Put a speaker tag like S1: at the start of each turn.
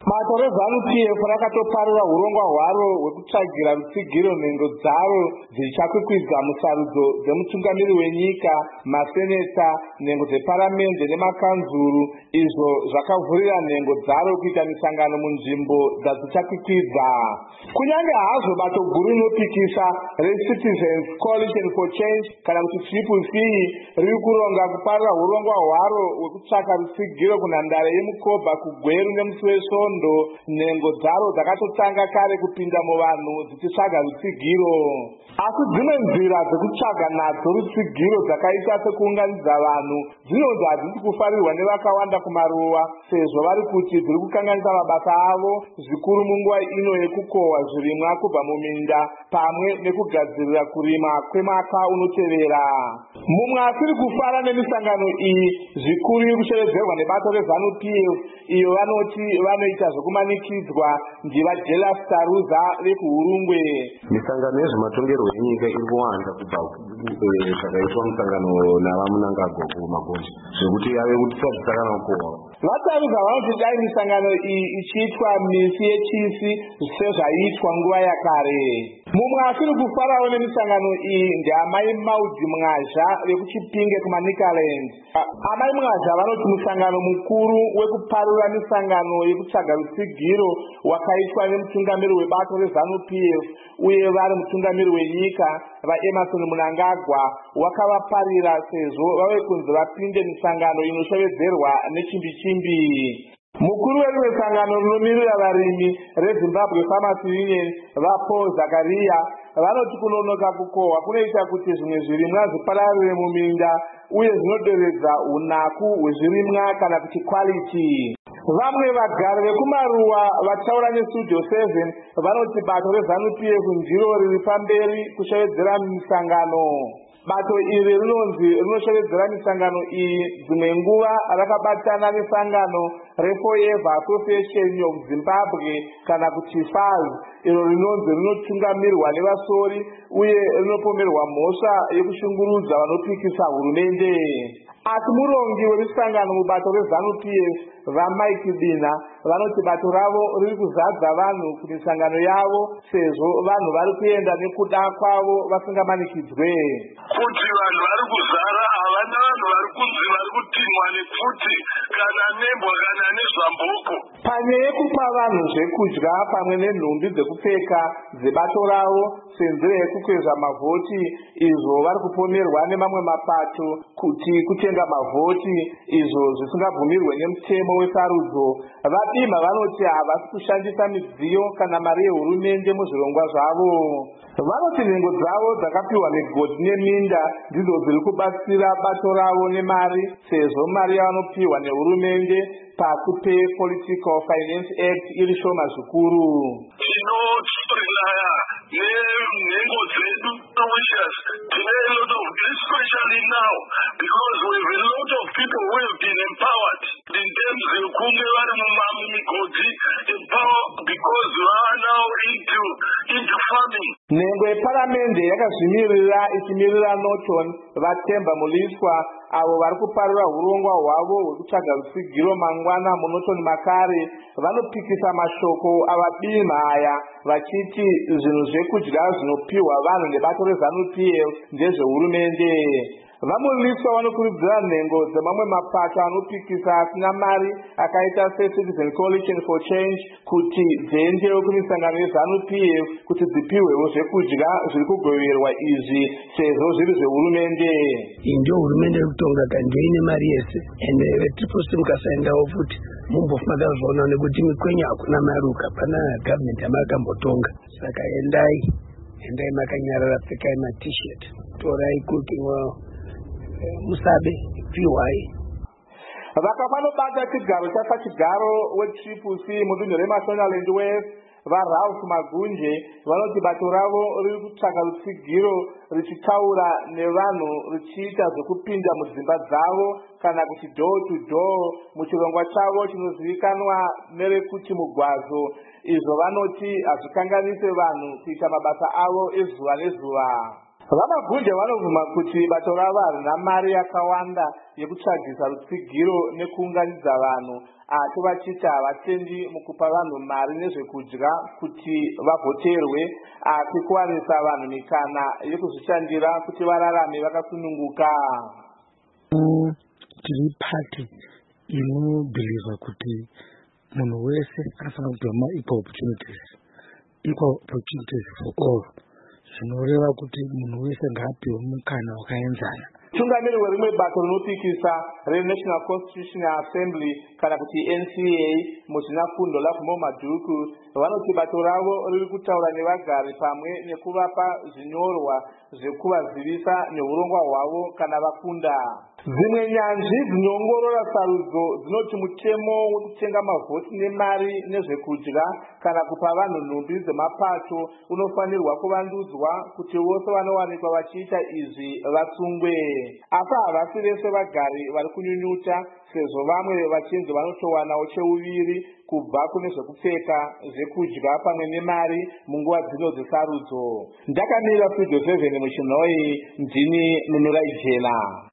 S1: Bato reZANU-PF rakatoparura urongwa hwaro hwekutsvagira rutsigiro nhengo dzaro dzichakwikwidza musarudzo dzemutungamiri wenyika, maseneta, nhengo dzeparamende nemakanzuru, izvo zvakavhurira nhengo dzaro kuita misangano munzvimbo dzadzichakwikwidza. Kunyange hazvo bato guru rinopikisa reCitizens Coalition for Change kana kuti CCC riri kuronga kuparura urongwa hwaro hwekutsvaka rutsigiro kunhandare yeMukoba kuGweru nemusi weSondo, nhengo dzaro dzakatotanga kare kupinda muvanhu dzichitsvaga rutsigiro. Asi dzimwe nzira dzekutsvaga nadzo rutsigiro dzakaita sekuunganidza vanhu dzinonzi hadzisi kufarirwa nevakawanda kumaruwa, sezvo vari kuti dziri kukanganisa mabasa avo zvikuru munguva ino yekukohwa zvirimwa kubva muminda pamwe nekugadzirira kurima kwemwaka unotevera. Mumwe asiri kufara nemisangano iyi zvikuru iri kushevedzerwa nebato reZANU-PF, iyo vanoti vanoita zvekumanikidzwa ndivaJealous Taruza vekuHurungwe.
S2: Misangano yezvematongerwo enyika iri kuwanda kubva zvakaitwa musangano navaMunangagwa kumagonji zvekuti ave kuti tisazvisakana kukohwa.
S1: VaTaruza vanoti dai misangano iyi ichiitwa misi yechisi sezvaiitwa nguva yakare. Mumwe asiri kufarawo nemisangano iyi ndiamai Maudzi Mwazha vekuChipinge kumaNikaland. Amai Mwazha vanoti musangano mukuru wekuparura misangano yekutsvaga rutsigiro wakaitwa nemutungamiri webato reZANU-PF uye vari mutungamiri wenyika vaEmmerson Mnangagwa wakavaparira sezvo vave kunzi vapinde misangano inoshevedzerwa nechimbi-chimbi. Mukuru werimwe sangano rinomirira varimi reZimbabwe Farmers Union vaPaul Zakaria vanoti kunonoka kukohwa kunoita kuti zvimwe zvirimwa zvipararire muminda uye zvinoderedza unaku hwezvirimwa kana kuti quality. Vamwe vagari vekumaruwa vataura neStudio 7 vanoti bato reZANU-PF ndiro riri pamberi kushevedzera misangano. Bato iri rinonzi rinoshevedzera misangano iyi dzimwe nguva rakabatana nesangano reForever Association of Zimbabwe kana kuti FAZ, iro rinonzi rinotungamirwa nevasori uye rinopomerwa mhosva yekushungurudza vanopikisa hurumende. Asi murongi wemisangano mubato reZANU-PF vaMike Bina vanoti bato ravo riri kuzadza vanhu kumisangano yavo sezvo vanhu vari kuenda nekuda kwavo vasingamanikidzwe.
S3: Kuti vanhu vari kuzara havana vanhu vari kunzi vari kutimwa nepfuti kana nembwa kana nezvamboko.
S1: Panyaya yekupa vanhu zvekudya pamwe nenhumbi dzekupfeka dzebato ravo senzira yekukwezva mavhoti, izvo vari kupomerwa nemamwe mapato kuti kutenga mavhoti, izvo zvisingabvumirwe nemutemo wesarudzo. VaBima vanoti havasi kushandisa midziyo kana mari yehurumende muzvirongwa zvavo. Vanoti nhengo dzavo dzakapiwa migodhi neminda ndidzo dziri kubatsira bato ravo nemari, sezvo mari yavanopiwa nehurumende pasi pePolitical Finance Act iri shoma zvikuru.
S3: Tinotsvaya nenhengo dzedu wishes tine a lot of especially now because we have a lot of people who have been empowered in terms yekunge vari mumigodhi empower because we are now into farming.
S1: Nhengo yeparamende yakazvimirira ichimirira Norton vaTemba Muliswa avo vari kuparura urongwa hwavo hwekutsvaga rutsigiro mangwana muNorton Makare vanopikisa mashoko avaBima aya vachiti zvinhu zvekudya zvinopiwa vanhu nebato reZANU-PF ndezvehurumende. VaMuliswa vanokurudzira nhengo dzemamwe mapato anopikisa asina mari akaita seCitizen Coalition for Change kuti dziendewo kumisangano yeZANU-PF kuti dzipiwewo zvekudya zviri kugoverwa izvi sezvo zviri zvehurumende.
S4: Iyi ndio hurumende iri kutonga kandi ine mari yese ende vetiriposi mukasaendawo futi mumbofuna zvaona nekuti mikwenyu hakuna mari ukapana gavhmendi yamakambotonga. Saka endai makanyarara, pfekai maT-shirt, torai cooking oil, musabe piwai.
S1: Vakafanobata chigaro chapachigaro weCCC mudunhu reMashonaland West vaRalph Magunje vanoti bato ravo riri kutsvaga rutsigiro richitaura nevanhu richiita zvekupinda mudzimba dzavo kana kuti door to door muchirongwa chavo chinozivikanwa nerekuti mugwazo. Izvo vanoti hazvikanganise vanhu kuita mabasa avo ezuva nezuva. Vamabvunja vanovhuma kuti bato ravo harina mari yakawanda yekutsvagisa rutsigiro nekuunganidza vanhu, asi vachiti havatendi mukupa vanhu mari nezvekudya kuti vavhoterwe, asi kuwanisa vanhu mikana yekuzvishandira kuti vararame vakasununguka.
S5: Tiri pati inobhiliva kuti munhu wese anofanira kupiwa equal opportunities for all. Zvinoreva kuti munhu wese ngaapiwe mukana wakaenzana.
S1: Mutungamiri werimwe bato rinopikisa reNational Constitutional Assembly kana kuti NCA muzvinafundo laVumo Madhuku vanoti bato ravo riri kutaura nevagari pamwe nekuvapa zvinyorwa zvekuvazivisa neurongwa hwavo kana vakunda. Dzimwe nyanzvi dzinoongorora sarudzo dzinoti mutemo wekutenga mavhoti nemari nezvekudya kana kupa vanhu nhumbi dzemapato unofanirwa kuvandudzwa kuti vose vanowanikwa vachiita izvi vasungwe. Asi havasi vese vagari vari kunyunyuta, sezvo vamwe vachinzi vanotowanawo cheuviri kubva kune zvekupfeka, zvekudya pamwe nemari munguva dzino dzesarudzo. Ndakamira Studio 7 muChinoi, ndini Nunurai Jena.